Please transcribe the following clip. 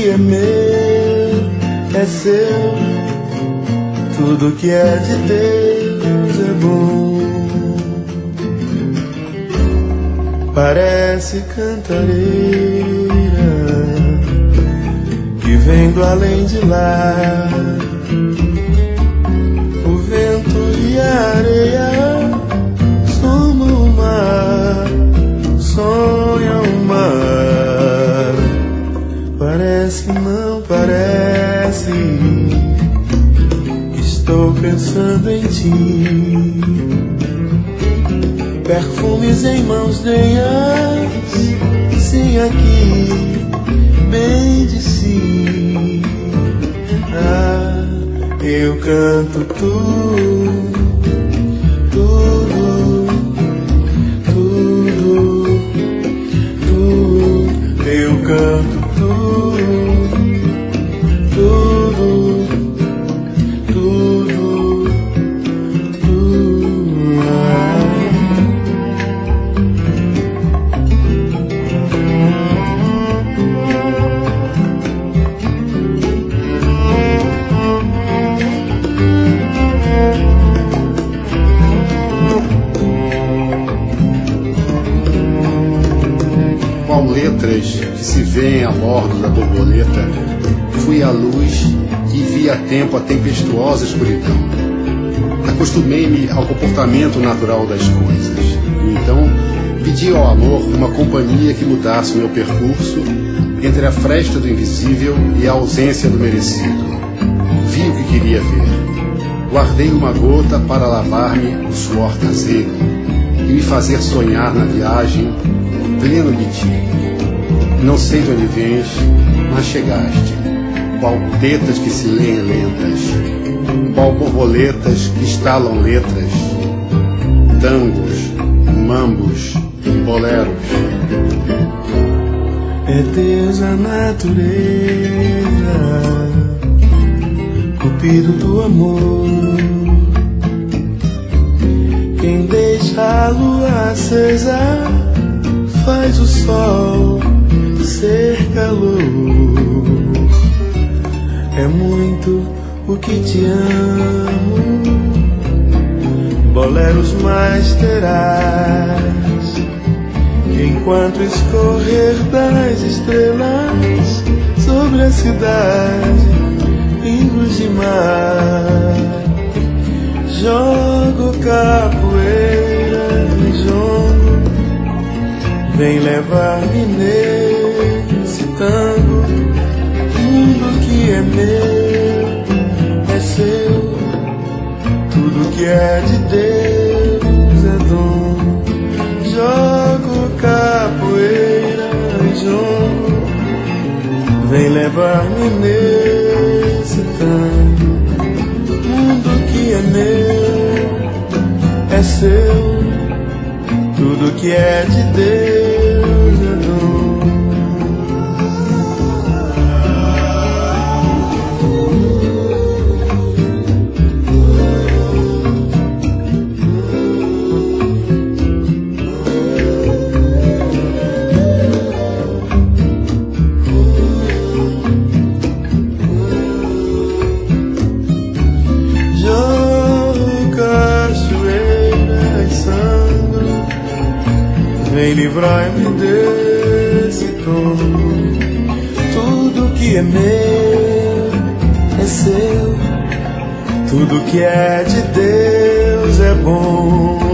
que é meu é seu, tudo que é de Deus é bom. Parece cantareira que vem do além de lá. O vento e a areia somam o mar, sonha o mar. Parece, não parece, estou pensando em ti. Perfumes em mãos denhas, sim, aqui, bem de si. Ah, eu canto tudo, tudo, tudo, tudo. Eu canto tudo, tudo, tudo, tudo. Ah. Qual letras que se vêem a bordo da borboleta, fui à luz e vi a tempo a tempestuosa escuridão. Acostumei-me ao comportamento natural das coisas. E então pedi ao amor uma companhia que mudasse o meu percurso entre a fresta do invisível e a ausência do merecido. Vi o que queria ver. Guardei uma gota para lavar-me o suor caseiro e me fazer sonhar na viagem pleno de ti. Não sei de onde vens, mas chegaste. Qual tetas que se leem lentas, qual borboletas que estalam letras, tangos, mambos, boleros. É Deus a natureza, cupido do amor. Quem deixa a lua acesa faz o sol ser calor. É muito o que te amo, boleros mais terás, enquanto escorrer das estrelas sobre a cidade em luz de mar. Jogo capoeira, jogo, vem levar-me nesse tango. Tudo que é meu é seu, tudo que é de Deus é dom. Jogo capoeira, jogo, vem levar-me nesse tango. Tudo que é meu é seu, tudo que é de Deus é dom. Vem livrar-me desse tom. Tudo que é meu é seu, tudo que é de Deus é bom.